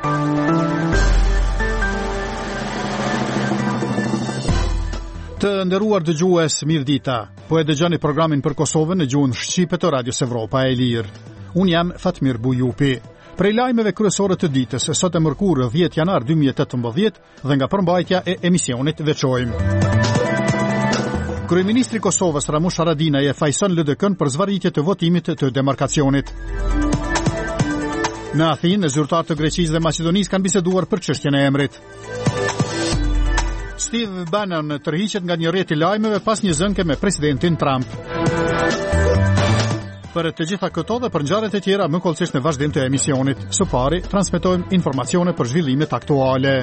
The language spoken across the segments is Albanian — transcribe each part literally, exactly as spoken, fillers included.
Të nderuar dëgjues, mirëdita. Po e dëgjoni programin për Kosovën në gjuhën shqipe të Radios Evropa e Lirë. Unë jam Fatmir Bujupi. Prej lajmeve kryesore të ditës, sot e mërkurë dhjetë janar dy mijë e tetëmbëdhjetë dhe nga përmbajtja e emisionit veçojmë. Kryeministri i Kosovës Ramush Haradinaj e fajson L D K-n për zvarritje të votimit të demarkacionit. Në Athinë, zyrtarë të Greqisë dhe Maqedonisë kanë biseduar për çështjen e emrit. Steve Bannon tërhiqet nga një rrjet i lajmeve pas një zënke me presidentin Trump. Për të gjitha këto dhe për ngjarjet e tjera më kollësisht në vazhdim të emisionit. Së pari, transmetojmë informacione për zhvillimet aktuale.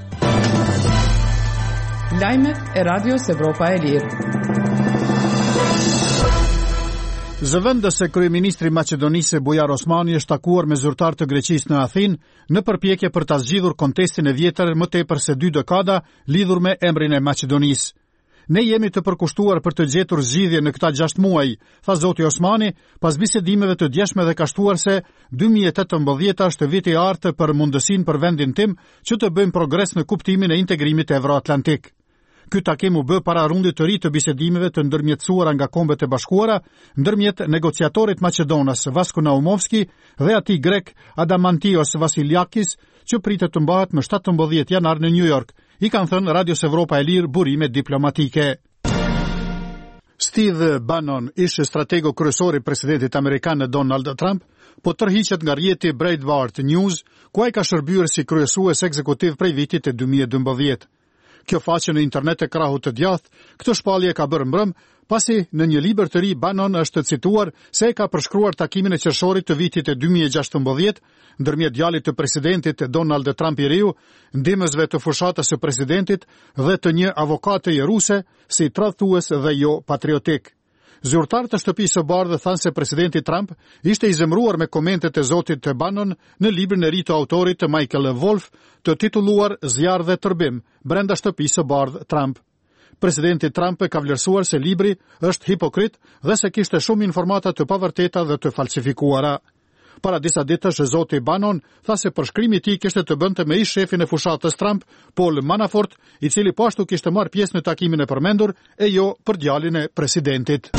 Lajmet e Radios Evropa e Lirë. Zëvendës se kryeministri i Maqedonisë Bujar Osmani është takuar me zyrtar të Greqisë në Athinë në përpjekje për ta zgjidhur kontestin e vjetër më tepër se dy dekada lidhur me emrin e Maqedonisë. Ne jemi të përkushtuar për të gjetur zgjidhje në këta gjashtë muaj, tha zoti Osmani, pas bisedimeve të djeshme dhe ka shtuar se dy mijë e tetëmbëdhjetë është viti i artë për mundësinë për vendin tim që të bëjmë progres në kuptimin e integrimit evroatlantik. Ky takim u bë para rundit të ri të bisedimeve të ndërmjetësuara nga Kombet e Bashkuara ndërmjet negociatorit maqedonas Vasko Naumovski dhe atij grek Adamantios Vasiliakis, që pritet të mbahet më shtatëmbëdhjetë janar në New York, i kanë thënë Radios Evropa e Lirë burime diplomatike. Steve Bannon, ish stratego kryesor i presidentit amerikan Donald Trump, po tërhiqet nga rrjeti Breitbart News, ku ai ka shërbyer si kryesues ekzekutiv prej vitit të dy mijë e dymbëdhjetë. Kjo faqe në internet e krahut të djathtë, këtë shpallje ka bërë mbrëm, pasi në një libër të ri Bannon është cituar se e ka përshkruar takimin e qershorit të vitit e dy mijë e gjashtëmbëdhjetë ndërmjet djalit të presidentit Donald Trump i riu, ndihmësve të fushatës së presidentit dhe të një avokate ruse si tradhtues dhe jo patriotik. Zyrtarët të Shtëpisë së Bardhë thanë se presidenti Trump ishte i zemëruar me komentet e zotit Bannon në librin e ri të autorit të Michael Wolff të titulluar Zjarr dhe tërbim brenda Shtëpisë së Bardhë Trump. Presidenti Trump e ka vlerësuar se libri është hipokrit dhe se kishte shumë informata të pavërteta dhe të falsifikuara. Para disa ditësh zoti Bannon tha se përshkrimi i tij kishte të bënte me ish shefin e fushatës Trump, Paul Manafort, i cili po ashtu kishte marrë pjesë në takimin e përmendur e jo për djalin e presidentit.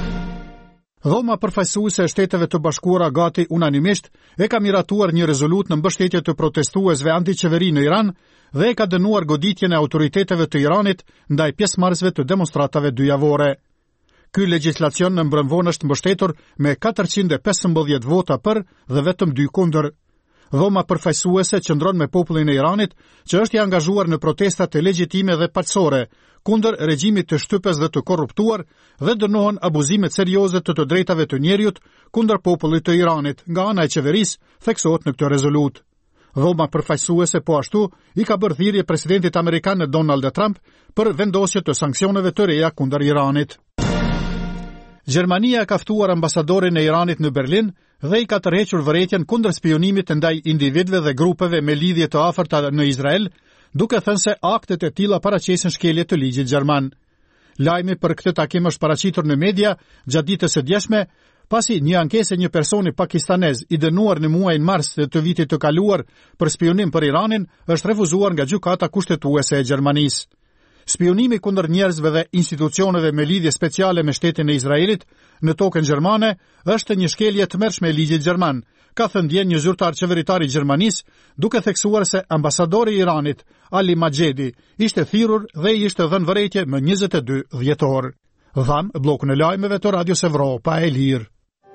Dhoma përfaqësuese e Shteteve të Bashkuara gati unanimisht e ka miratuar një rezolut në mbështetje të protestuesve antiqeveri në Iran dhe e ka dënuar goditjen e autoriteteve të Iranit ndaj pjesëmarrësve të demonstratave dyjavore. Ky legjislacion në mbrëmvon është mbështetur me katërqind e pesëmbëdhjetë vota për dhe vetëm dy kundër. Dhoma përfaqësuese qëndron me popullin e Iranit, që është i angazhuar në protestat e legjitime dhe paqësore kundër regjimit të shtypës dhe të korruptuar dhe dënohen abuzimet serioze të të drejtave të njerëzit kundër popullit të Iranit nga ana e qeverisë, theksohet në këtë rezolut. Dhoma përfaqësuese po ashtu i ka bërë thirrje presidentit amerikan Donald Trump për vendosje të sanksioneve të reja kundër Iranit. Gjermania ka ftuar ambasadorin e Iranit në Berlin dhe i ka tërhequr vërejtjen kundër spionimit ndaj individëve dhe grupeve me lidhje të afërta në Izrael, duke thënë se aktet e tilla paraqesin shkelje të ligjit gjerman. Lajmi për këtë takim është paraqitur në media gjatë ditës së djeshme, pasi një ankesë e një personi pakistanez i dënuar në muajin mars të vitit të kaluar për spionim për Iranin është refuzuar nga gjykata kushtetuese e Gjermanisë. Spionimi kundër njerëzve dhe institucioneve me lidhje speciale me shtetin e Izraelit në tokën gjermane është një shkelje të tmerrshme e ligjit gjerman, ka thënë dje një zyrtar qeveritar i Gjermanisë, duke theksuar se ambasadori i Iranit, Ali Majedi, ishte thirrur dhe i ishte dhënë vërejtje më njëzet e dy dhjetor. Dham bllokun e lajmeve të Radios Evropa e Lirë.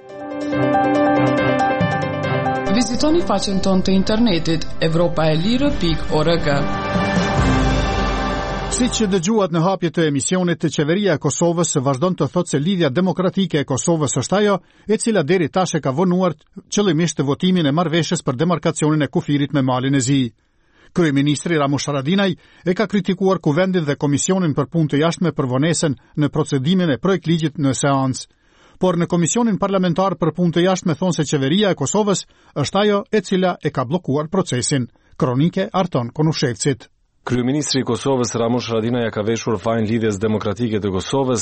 Vizitoni faqen tonë të internetit evropaelire pikë org. Si që dëgjuat në hapje të emisionit, qeveria e Kosovës vazhdon të thotë se lidhja demokratike e Kosovës është ajo e cila deri tash e ka vonuar qëllimisht të votimin e marrëveshjes për demarkacionin e kufirit me Malin e Zi. Kryeministri Ramush Haradinaj e ka kritikuar Kuvendin dhe Komisionin për punë të jashtme për vonesën në procedimin e projektligjit në seancë. Por në Komisionin Parlamentar për punë të jashtme thonë se qeveria e Kosovës është ajo e cila e ka bllokuar procesin. Kronike Arton Konushevcit. Kryeministri i Kosovës Ramush Haradinaj ka veshur fajin lidhjes demokratike të Kosovës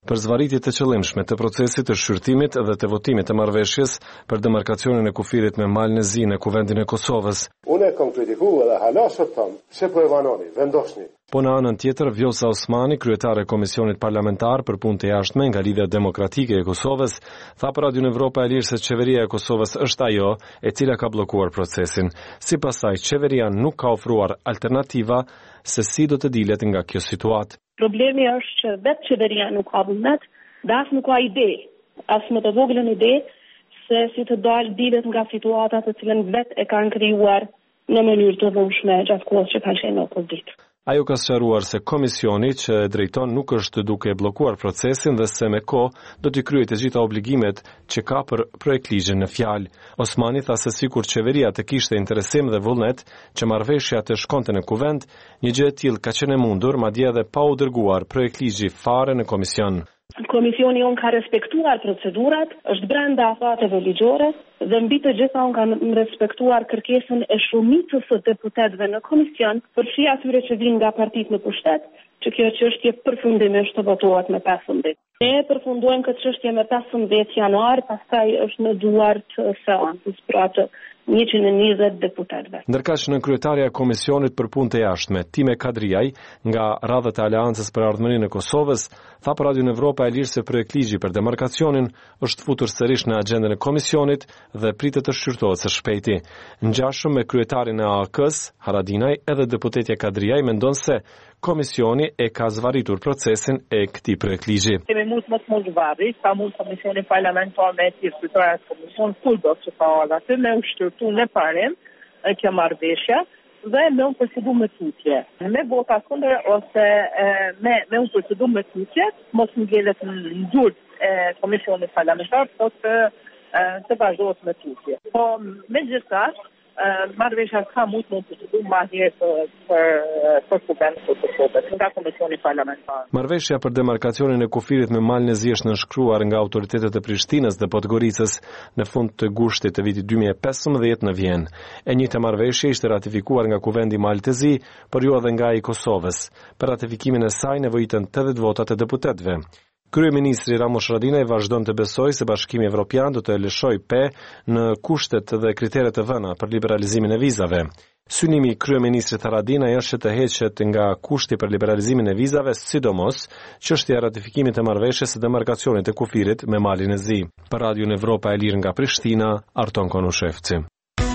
për zvarritje të qëllimshme të procesit të shqyrtimit dhe të votimit të marrëveshjes për demarkacionin e kufirit me malin e zi në kuvendin e Kosovës. Unë e kam kritikuar dhe hala sot tham se po e vanoni, vendosni. Po në anën tjetër, Vjosa Osmani, kryetare e Komisionit Parlamentar për Punë të Jashtme nga Lidhja Demokratike e Kosovës, tha për Radion Evropa e Lirë se qeveria e Kosovës është ajo e cila ka bllokuar procesin. Sipas saj, qeveria nuk ka ofruar alternativa se si do të dilet nga kjo situatë. Problemi është që vetë qeveria nuk ka vullnet, dhe as nuk ka ide, as më të voglën ide se si të dalë dilet nga situatat të cilën vetë e kanë krijuar në mënyrë të dhunshme gjatë kohës që kanë qenë në opozit. Ajo ka sqaruar se komisioni që e drejton nuk është duke bllokuar procesin dhe se me kohë do t'i kryejë të gjitha obligimet që ka për projektligjin në fjalë. Osmani tha se sikur qeveria të kishte interesim dhe vullnet që marrëveshja të shkonte në kuvend, një gjë e tillë ka qenë e mundur, madje edhe pa u dërguar projektligji fare në komision. Komisioni on ka respektuar procedurat, është brenda afateve ligjore dhe mbi të gjitha on ka respektuar kërkesën e shumicës së deputetëve në komision, përfshi atyre që vinë nga partitë në pushtet, që kjo çështje përfundimisht të votohet me pesëmbëdhjetë. Ne përfundojmë këtë çështje me pesëmbëdhjetë januar, pastaj është në duart seancës pra të njëqind e njëzet deputetëve. Ndërkaq në kryetaria e Komisionit për Punë të Jashtme, Time Kadriaj, nga radhët e Aleancës për Ardhmërinë e Kosovës, tha për Radion Evropa e Lirë se projektligji për demarkacionin është futur sërish në agjendën e komisionit dhe pritet të shqyrtohet së shpejti. Ngjashëm me kryetarin e A A K-s, Haradinaj, edhe deputetja Kadriaj mendon se komisioni e ka zvarritur procesin e këtij projektligji. Kemi mund më të mund zvarri, ka mund komisioni parlamentar me të kryetaria e komisionit kudo që ka atë me ushtërtu në parim kjo marrëveshje dhe me unë përsidu me tutje. Me vota kundër ose e, me, me unë përsidu me tutje, mos ngjelet në dur e komisionit parlamentar, po të, e, të vazhdohet me tutje. Po me gjithashtë, marrëveshja ka mund mund të përsidu ma herë për, për, për kuvendin të Kosovës, nga komisioni parlamentar. Marrëveshja për demarkacionin e kufirit me malin e zi është nënshkruar nga autoritetet e Prishtinës dhe Podgoricës në fund të gushtit të vitit dy mijë e pesëmbëdhjetë në Vjenë. E njëjta marrëveshje ishte ratifikuar nga kuvendi Malë të Zi, por jo edhe nga i Kosovës. Për ratifikimin e saj nevojiten tetëdhjetë votat e deputetëve. Kryeministri Ramush Haradinaj vazhdon të besojë se Bashkimi Evropian do të lëshojë P në kushtet dhe kriteret e vëna për liberalizimin e vizave. Synimi i kryeministrit Haradinaj është të heqet nga kushti për liberalizimin e vizave, sidomos çështja e ratifikimit të marrëveshjes së demarkacionit të kufirit me Malin e Zi. Për Radion Evropa e Lirë nga Prishtina, Arton Konushevci.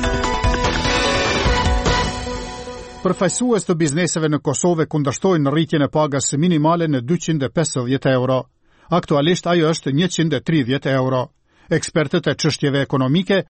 Përfaqësues të bizneseve në Kosovë kundërshtojnë rritjen e pagës minimale në dyqind e pesëdhjetë euro. Aktualisht ajo është njëqind e tridhjetë euro. Ekspertët e çështjeve ekonomike